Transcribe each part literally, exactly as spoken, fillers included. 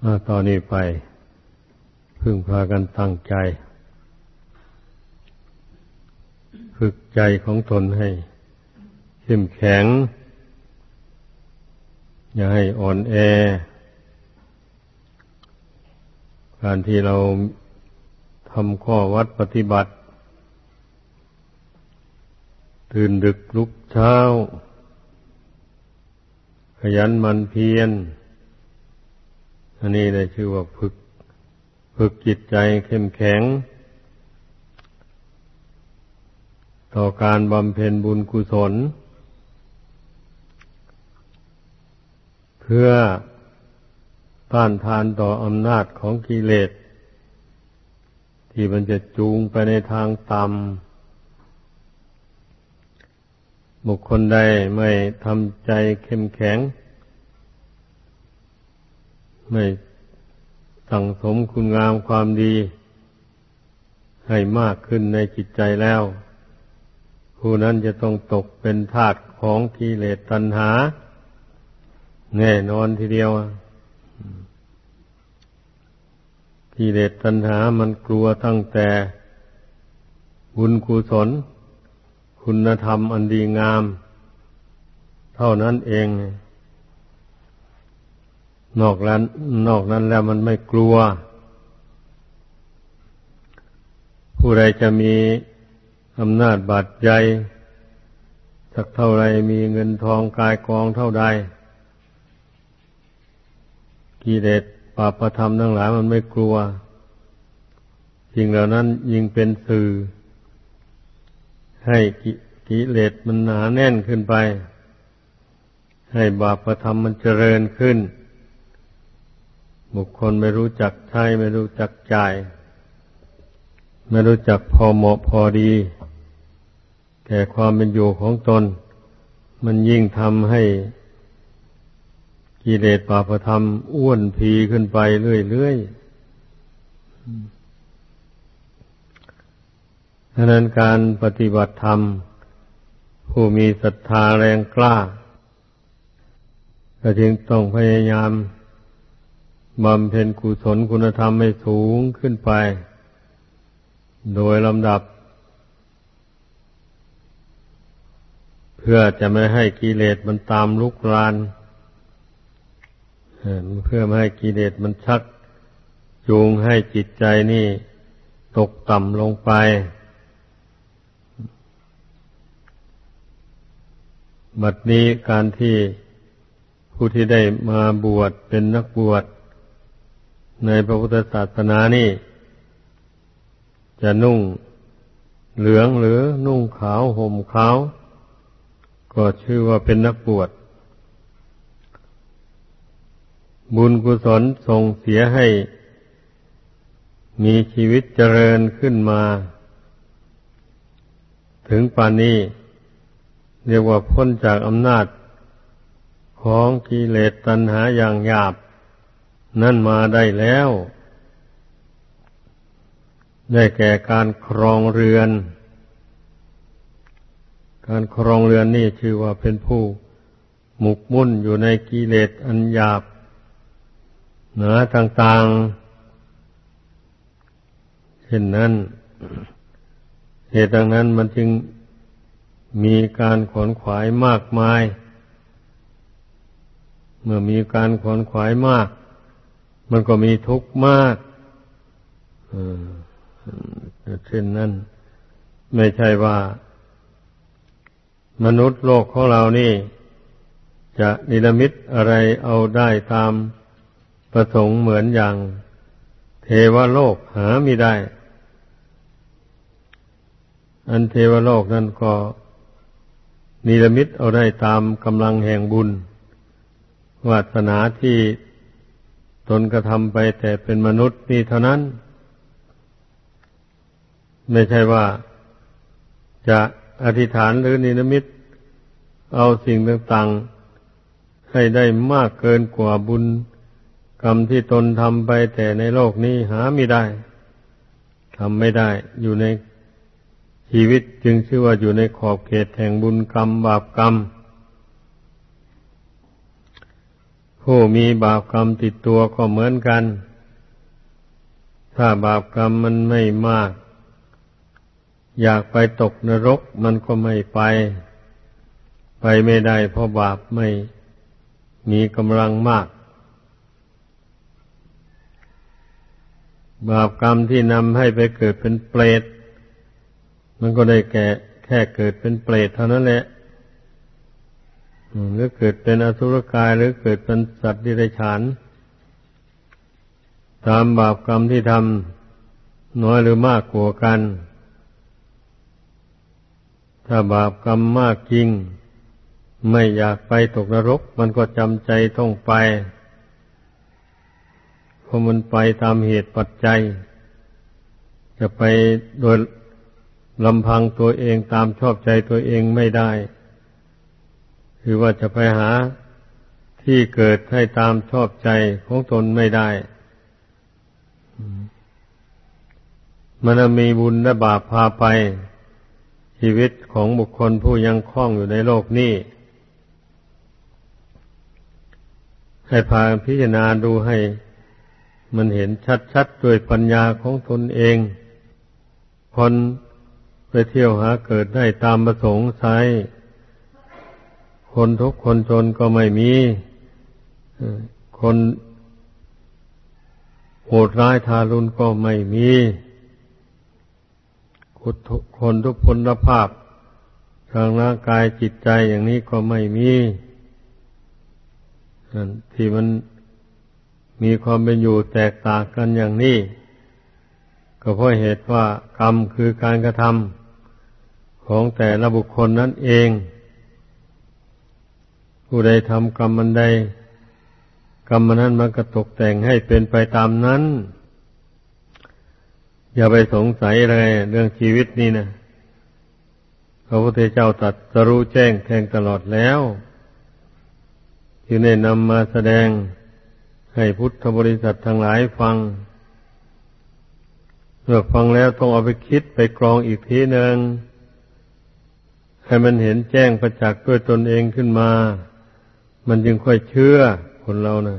ตอนนี้ไปพึ่งพากันตั้งใจฝึกใจของตนให้เข้มแข็งอย่าให้อ่อนแอการที่เราทำข้อวัดปฏิบัติตื่นดึกลุกเช้าขยันหมั่นเพียรอันนี้ได้ชื่อว่าฝึกฝึกจิตใจเข้มแข็งต่อการบำเพ็ญบุญกุศลเพื่อต้านทานต่ออำนาจของกิเลสที่มันจะจูงไปในทางต่ำบุคคลใดไม่ทำใจเข้มแข็งไม่สั่งสมคุณงามความดีให้มากขึ้นในจิตใจแล้วผู้นั้นจะต้องตกเป็นทาสของกิเลสตัณหาแน่นอนทีเดียวกิเลสตัณหามันกลัวตั้งแต่บุญกุศลคุณธรรมอันดีงามเท่านั้นเองนอกนั้นนอกนั้นแล้วมันไม่กลัวผู้ใดจะมีอำนาจบาดใหญ่สักเท่าไรมีเงินทองกายกองเท่าใดกิเลสปาปธรรมทั้งหลายมันไม่กลัวสิ่งเหล่านั้นยิ่งเป็นสื่อให้กิเลสมันหนาแน่นขึ้นไปให้บาปธรรมมันเจริญขึ้นบุคคลไม่รู้จักใช้ไม่รู้จักจ่ายไม่รู้จักพอเหมาะพอดีแก่ความเป็นอยู่ของตนมันยิ่งทำให้กิเลสบาปธรรมอ้วนพีขึ้นไปเรื่อยๆฉะนั้นการปฏิบัติธรรมผู้มีศรัทธาแรงกล้าก็จึงต้องพยายามบำเพ็ญกุศลคุณธรรมให้สูงขึ้นไปโดยลำดับเพื่อจะไม่ให้กิเลสมันตามลุกรานเพื่อไม่ให้กิเลสมันชักจูงให้จิตใจนี่ตกต่ำลงไปบัดนี้การที่ผู้ที่ได้มาบวชเป็นนักบวชในพระพุทธศาสนานี่จะนุ่งเหลืองหรือนุ่งขาวห่มขาวก็ชื่อว่าเป็นนักบวชบุญกุศลส่งเสียให้มีชีวิตเจริญขึ้นมาถึงปานนี้เรียกว่าพ้นจากอำนาจของกิเลสตัณหาอย่างหยาบนั่นมาได้แล้วได้แก่การครองเรือนการครองเรือนนี่ชื่อว่าเป็นผู้หมกมุ่นอยู่ในกิเลสอันหยาบหนาต่างๆเช่นนั้นเหตุดังนั้นมันจึงมีการขวนขวายมากมายเมื่อมีการขวนขวายมากมันก็มีทุกข์มากเช่นนั้นไม่ใช่ว่ามนุษย์โลกของเรานี่จะนิรมิตอะไรเอาได้ตามประสงค์เหมือนอย่างเทวโลกหาไม่ได้อันเทวโลกนั้นก็นิรมิตเอาได้ตามกำลังแห่งบุญวาสนาที่ตนกระทำไปแต่เป็นมนุษย์นี่เท่านั้นไม่ใช่ว่าจะอธิษฐานหรือนิรมิตเอาสิ่งต่างๆให้ได้มากเกินกว่าบุญกรรมที่ตนทำไปแต่ในโลกนี้หาไม่ได้ทำไม่ได้อยู่ในชีวิตจึงชื่อว่าอยู่ในขอบเขตแห่งบุญกรรมบาปกรรม เพผู้มีบาปกรรมติดตัวก็เหมือนกันถ้าบาปกรรมมันไม่มากอยากไปตกนรกมันก็ไม่ไปไปไม่ได้เพราะบาปไม่มีกำลังมากบาปกรรมที่นำให้ไปเกิดเป็นเปรตมันก็ได้แก่แค่เกิดเป็นเปรตเท่านั้นแหละหรือเกิดเป็นอสุรกายหรือเกิดเป็นสัตว์เดรัจฉานตามบาปกรรมที่ทำน้อยหรือมากกว่ากันถ้าบาปกรรมมากจริงไม่อยากไปตกนรกมันก็จำใจต้องไปเพราะมันไปตามเหตุปัจจัยจะไปโดยลำพังตัวเองตามชอบใจตัวเองไม่ได้คือว่าจะไปหาที่เกิดให้ตามชอบใจของตนไม่ได้มันมีบุญและบาปพาไปชีวิตของบุคคลผู้ยังคล่องอยู่ในโลกนี้ให้พาพิจารณาดูให้มันเห็นชัดๆด้วยปัญญาของตนเองคนไปเที่ยวหาเกิดได้ตามประสงค์ใช้คนทุกข์คนจนก็ไม่มีคนโหดร้ายทารุณก็ไม่มีคนทุกพลภาพทางร่างกายจิตใจอย่างนี้ก็ไม่มีที่มันมีความเป็นอยู่แตกต่างกันอย่างนี้ก็เพราะเหตุว่ากรรมคือการกระทำของแต่ละบุคคลนั่นเองผู้ใดทำกรรมมันใดกรรมนั้นมันก็ตกแต่งให้เป็นไปตามนั้นอย่าไปสงสัยเลยเรื่องชีวิตนี่นะพระพุทธเจ้าตรัสรู้แจ้งแทงตลอดแล้วที่ได้นำมาแสดงให้พุทธบริษัททั้งหลายฟังเมื่อฟังแล้วต้องเอาไปคิดไปกรองอีกทีหนึ่งให้มันเห็นแจ้งประจักษ์ด้วยตนเองขึ้นมามันจึงค่อยเชื่อคนเรานะ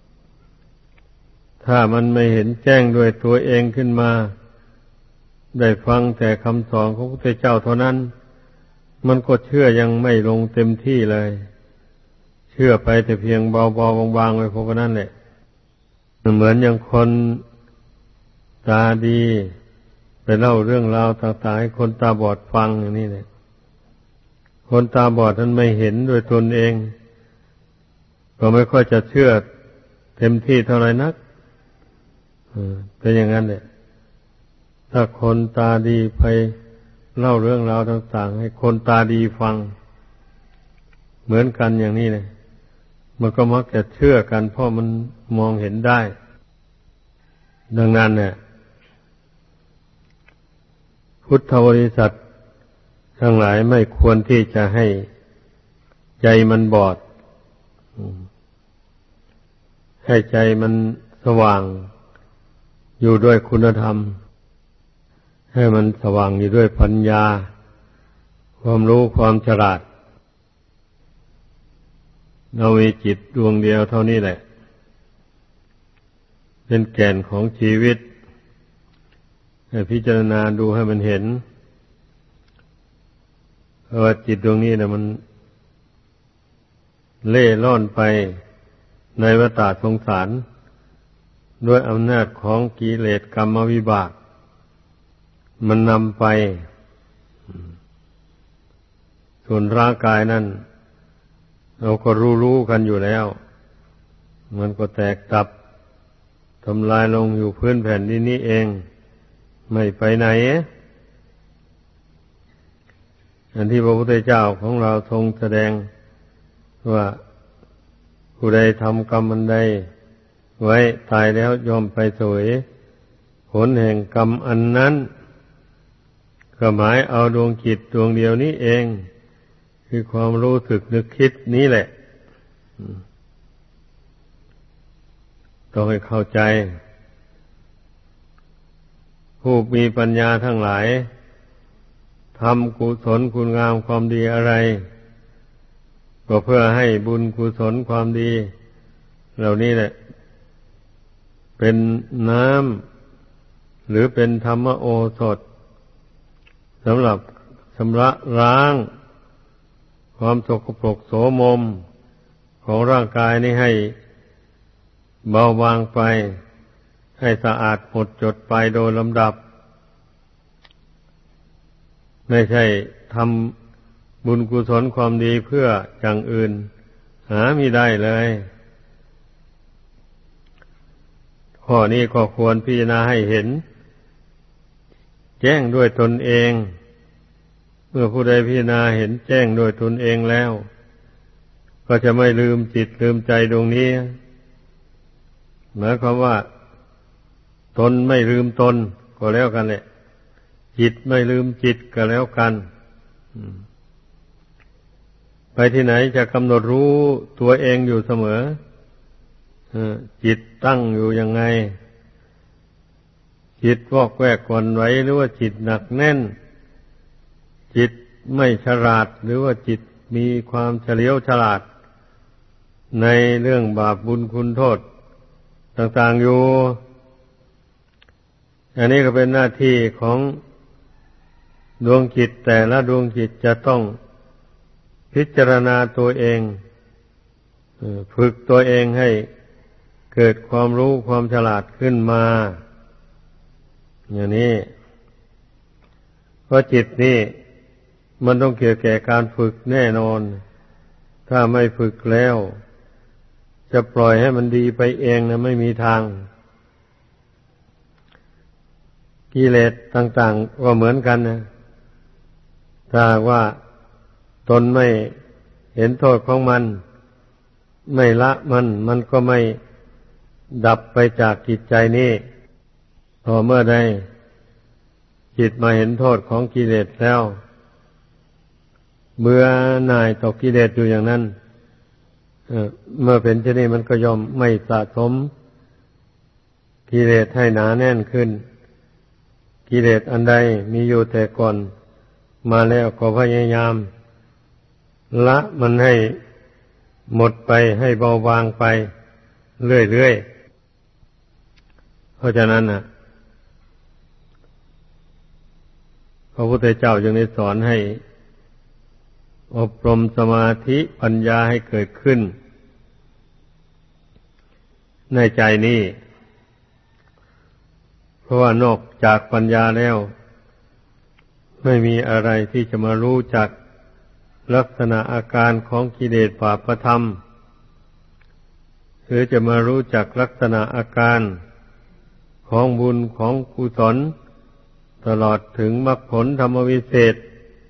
ถ้ามันไม่เห็นแจ้งด้วยตัวเองขึ้นมาได้ฟังแต่คำสอนของพระพุทธเจ้าเท่านั้นมันก็เชื่อยังไม่ลงเต็มที่เลยเชื่อไปแต่เพียงเบาๆบางๆไว้พวกนั้นแหละเหมือนอย่างคนตาดีไปเล่าเรื่องราวต่างๆให้คนตาบอดฟังอย่างนี้เนี่ยคนตาบอดนั้นไม่เห็นด้วยตนเองก็ไม่ค่อยจะเชื่อเต็มที่เท่าไหร่นักเป็นอย่างนั้นแหละถ้าคนตาดีไปเล่าเรื่องราวต่างๆให้คนตาดีฟังเหมือนกันอย่างนี้เลยมันก็มักจะเชื่อกันเพราะมันมองเห็นได้ดังนั้นเนี่ยพุทธบริษัททั้งหลายไม่ควรที่จะให้ใจมันบอดให้ใจมันสว่างอยู่ด้วยคุณธรรมให้มันสว่างอยู่ด้วยปัญญาความรู้ความฉลาดเรามีจิตดวงเดียวเท่านี้แหละเป็นแก่นของชีวิตให้พิจารณาดูให้มันเห็นว่าจิตดวงนี้นะมันเล่ร่อนไปในวัฏสงสารด้วยอำนาจของกิเลสกรรมวิบากมันนำไปส่วนร่างกายนั่นเราก็รู้ๆกันอยู่แล้วมันก็แตกตับทำลายลงอยู่พื้นแผ่นดินนี้เองไม่ไปไหนอันที่พระพุทธเจ้าของเราทรงแสดงว่าผู้ใดทำกรรมอันใดไว้ตายแล้วย่อมไปเสวยผลแห่งกรรมอันนั้นก็หมายเอาดวงจิตดวงเดียวนี้เองคือความรู้สึกนึกคิดนี้แหละต้องให้เข้าใจผู้มีปัญญาทั้งหลายทำกุศลคุณงามความดีอะไรก็เพื่อให้บุญกุศลความดีเหล่านี้แหละเป็นน้ำหรือเป็นธรรมโอสถสำหรับชำระล้างความสกปรกโสมมของร่างกายนี้ให้เบาบางไปให้สะอาดหมดจดไปโดยลำดับไม่ใช่ทำบุญกุศลความดีเพื่ออย่างอื่นหามิได้เลยข้อนี้ก็ควรพิจารณาให้เห็นแจ้งด้วยตนเองเมื่อผู้ใดพิจารณาเห็นแจ้งด้วยตนเองแล้วก็จะไม่ลืมจิตลืมใจดวงนี้หมายความว่าตนไม่ลืมตนก็แล้วกันแหละจิตไม่ลืมจิตก็แล้วกันไปที่ไหนจะกำหนดรู้ตัวเองอยู่เสมอจิตตั้งอยู่ยังไงจิตวอกแวกหวั่นไหวหรือว่าจิตหนักแน่นจิตไม่ฉลาดหรือว่าจิตมีความเฉลียวฉลาดในเรื่องบาปบุญคุณโทษต่างๆอยู่อันนี้ก็เป็นหน้าที่ของดวงจิตแต่ละดวงจิตจะต้องพิจารณาตัวเองฝึกตัวเองให้เกิดความรู้ความฉลาดขึ้นมาอย่างนี้เพราะจิตนี่มันต้องเกี่ยวแก่การฝึกแน่นอนถ้าไม่ฝึกแล้วจะปล่อยให้มันดีไปเองนะไม่มีทางกิเลสต่างๆก็เหมือนกันนะถ้าว่าตนไม่เห็นโทษของมันไม่ละมันมันก็ไม่ดับไปจากจิตใจนี้พอเมื่อใดจิตมาเห็นโทษของกิเลสแล้วเบื่อหน่ายต่อกิเลสอยู่อย่างนั้นเมื่อเป็นเช่นนี้มันก็ยอมไม่สะสมกิเลสให้หนาแน่นขึ้นกิเลสอันใดมีอยู่แต่ก่อนมาแล้วก็พยายามละมันให้หมดไปให้เบาบางไปเรื่อยๆเพราะฉะนั้นน่ะพระพุทธเจ้าจึงได้สอนให้อบรมสมาธิปัญญาให้เกิดขึ้นในใจนี้เพราะว่านอกจากปัญญาแล้วไม่มีอะไรที่จะมารู้จักลักษณะอาการของกิเลสบาปธรรมหรือจะมารู้จักลักษณะอาการของบุญของกุศลตลอดถึงมรรคผลธรรมวิเศษ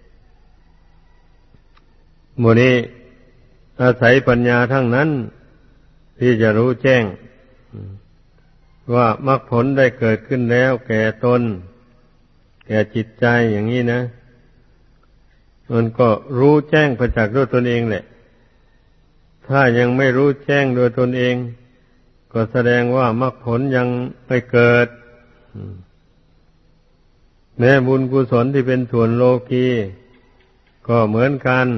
หมู่นี้อาศัยปัญญาทั้งนั้นที่จะรู้แจ้งว่ามรรคผลได้เกิดขึ้นแล้วแก่ตนแก่จิตใจอย่างนี้นะมันก็รู้แจ้งประจักษ์ด้วยตนเองแหละถ้ายังไม่รู้แจ้งโดยตนเองก็แสดงว่ามรรคผลยังไม่เกิดแม้บุญกุศลที่เป็นส่วนโลกีก็เหมือนกัน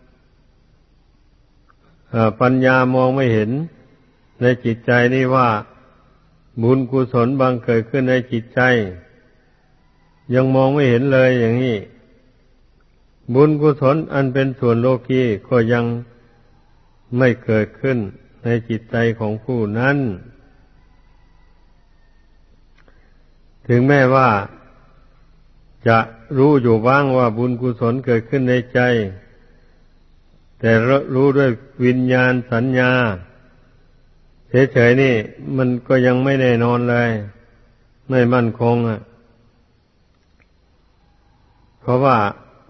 ปัญญามองไม่เห็นในจิตใจนี่ว่าบุญกุศลบางเกิดขึ้นในจิตใจยังมองไม่เห็นเลยอย่างนี้บุญกุศลอันเป็นส่วนโลกีก็ยังไม่เกิดขึ้นในจิตใจของผู้นั้นถึงแม้ว่าจะรู้อยู่บ้างว่าบุญกุศลเกิดขึ้นในใจแต่รู้ด้วยวิญญาณสัญญาเฉยๆนี่มันก็ยังไม่แน่นอนเลยไม่มั่นคงอ่ะเพราะว่า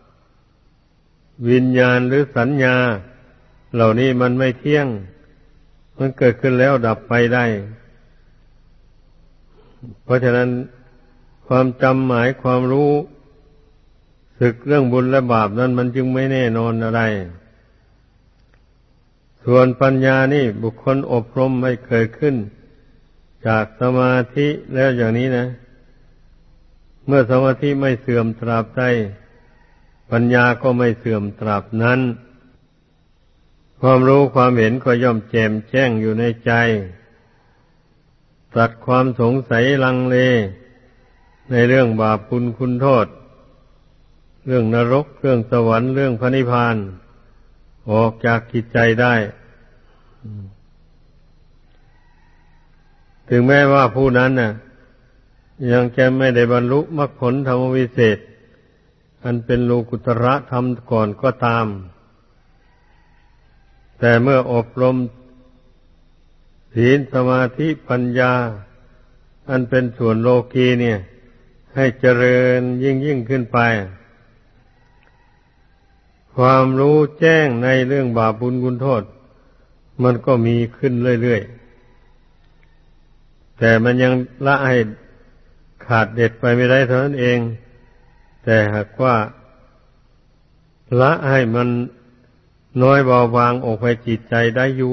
วิญญาณหรือสัญญาเหล่านี้มันไม่เที่ยงมันเกิดขึ้นแล้วดับไปได้เพราะฉะนั้นความจำหมายความรู้สึกเรื่องบุญและบาปนั้นมันจึงไม่แน่นอนอะไรส่วนปัญญานี่บุคคลอบรมไม่เกิดขึ้นจากสมาธิแล้วอย่างนี้นะเมื่อสมาธิไม่เสื่อมตราบใดปัญญาก็ไม่เสื่อมตราบนั้นเพความรู้ความเห็นก็ย่อมแจ่มแจ้งอยู่ในใจตัดความสงสัยลังเลในเรื่องบาปบุญคุณโทษเรื่องนรกเรื่องสวรรค์เรื่องพระนิพพานออกจากจิตใจได้ถึงแม้ว่าผู้นั้นน่ะยังจะไม่ได้บรรลุมรรคผลธรรมวิเศษอันเป็นโลกุตระธรรมก่อนก็ตามแต่เมื่ออบรมศีลสมาธิปัญญาอันเป็นส่วนโลกีเนี่ยให้เจริญยิ่งยิ่งขึ้นไปความรู้แจ้งในเรื่องบาปบุญคุณโทษมันก็มีขึ้นเรื่อยๆแต่มันยังละให้ขาดเด็ดไปไม่ได้เท่านั้นเองแต่หากว่าละให้มันน้อยเบาบางออกไปจิตใจได้อยู่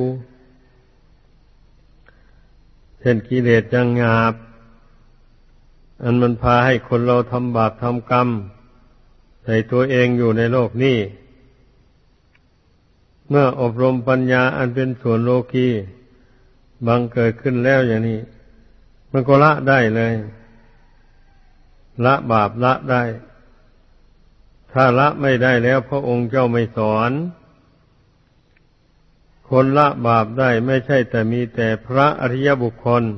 เช่นกิเลสยังหยาบอันมันพาให้คนเราทำบาปทำกรรมใส่ตัวเองอยู่ในโลกนี้เมื่ออบรมปัญญาอันเป็นส่วนโลกีบังเกิดขึ้นแล้วอย่างนี้มันก็ละได้เลยละบาปละได้ถ้าละไม่ได้แล้วพระองค์เจ้าไม่สอนคนละบาปได้ไม่ใช่แต่มีแต่พระอริยบุคคล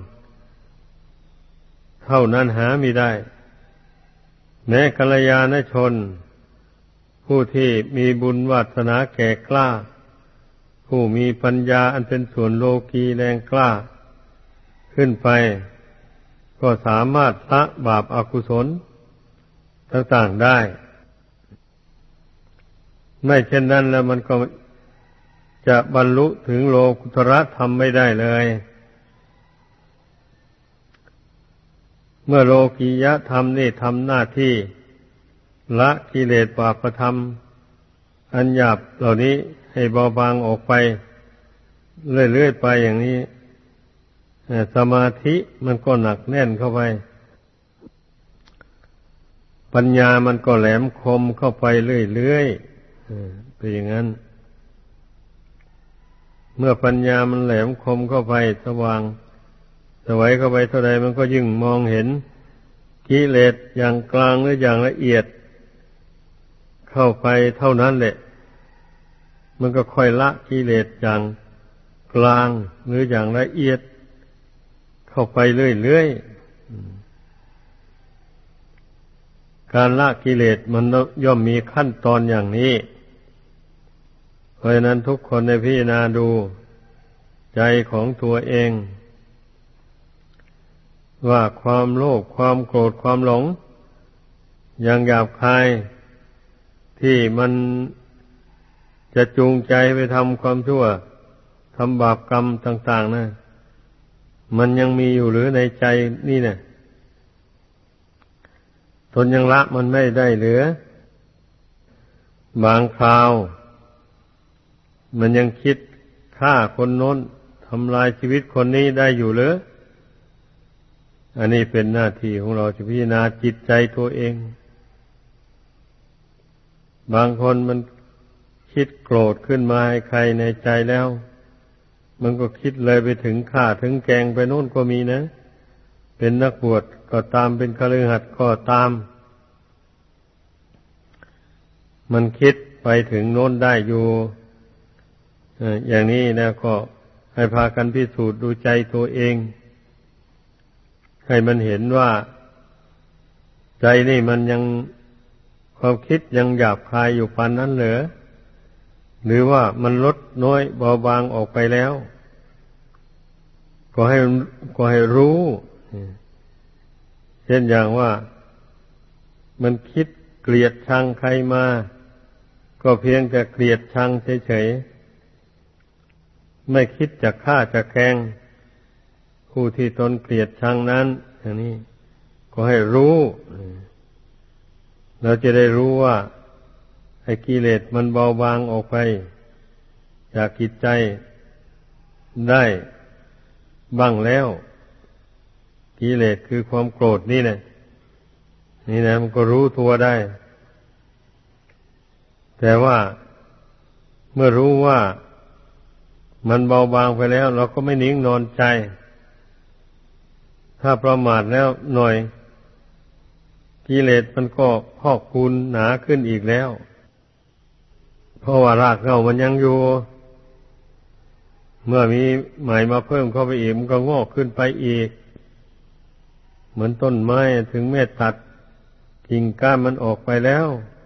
เท่านั้นหามิได้แม้กัลยาณชนผู้ที่มีบุญวาสนาแก่กล้าผู้มีปัญญาอันเป็นส่วนโลกีแรงกล้าขึ้นไปก็สามารถละบาปอกุศลต่างๆได้ไม่เช่นนั้นแล้วมันก็จะบรรลุถึงโลกุตระธรรมไม่ได้เลยเมื่อโลกียธรรมนี่ทำหน้าที่ละกิเลสบาปธรรมอันหยาบเหล่านี้ให้เบาบางออกไปเรื่อยๆไปอย่างนี้สมาธิมันก็หนักแน่นเข้าไปปัญญามันก็แหลมคมเข้าไปเรื่อยๆเป็นอย่างนั้นเมื่อปัญญามันแหลมคมเข้าไปสว่างสวัยเข้าไปเท่าใดมันก็ยิ่งมองเห็นกิเลสอย่างกลางหรืออย่างละเอียดเข้าไปเท่านั้นแหละมันก็ค่อยละกิเลสอย่างกลางหรืออย่างละเอียดเข้าไปเรื่อยๆการละกิเลสมันย่อมมีขั้นตอนอย่างนี้เพราะฉะนั้นทุกคนในพิจารณาดูใจของตัวเองว่าความโลภความโกรธความหลงอย่างหยาบคายที่มันจะจูงใจไปทำความชั่วทำบาปกรรมต่างๆนะมันยังมีอยู่หรือในใจนี่เนี่ยตนยังละมันไม่ได้เหลือบางคราวมันยังคิดฆ่าคนโน้นทำลายชีวิตคนนี้ได้อยู่หรืออันนี้เป็นหน้าที่ของเราจะพิจารณาจิตใจตัวเองบางคนมันคิดโกรธขึ้นมาให้ใครในใจแล้วมันก็คิดเลยไปถึงฆ่าถึงแกงไปโน่นก็มีนะเป็นนักบวชก็ตามเป็นคฤหัสถ์ก็ตามมันคิดไปถึงโน้นได้อยู่อย่างนี้นะก็ให้พากันพิสูจน์ดูใจตัวเองให้มันเห็นว่าใจนี่มันยังความคิดยังหยาบคายอยู่ปานนั้นเหรอหรือว่ามันลดน้อยเบาบางออกไปแล้วก็ให้ก็ให้รู้เช่นอย่างว่ามันคิดเกลียดชังใครมาก็เพียงแต่เกลียดชังเฉยๆไม่คิดจะฆ่าจะแกล้งผู้ที่ตนเกลียดชังนั้นอย่างนี้ก็ให้รู้เราจะได้รู้ว่าไอ้กิเลสมันเบาบางออกไปจากจิตใจได้บ้างแล้วกิเลสคือความโกรธนี่นะนี่นะมันก็รู้ตัวได้แต่ว่าเมื่อรู้ว่ามันเบาบางไปแล้วเราก็ไม่นิ่งนอนใจถ้าประมาทแล้วหน่อยกิเลสมันก็พอกพูนหนาขึ้นอีกแล้วเพราะว่ารากเหง้ามันยังอยู่เมื่อมีใหม่มาเพิ่มเข้าไปอีกมันก็งอกขึ้นไปอีกเหมือนต้นไม้ถึงแม้ตัดกิ่งก้านมันออกไปแล้ว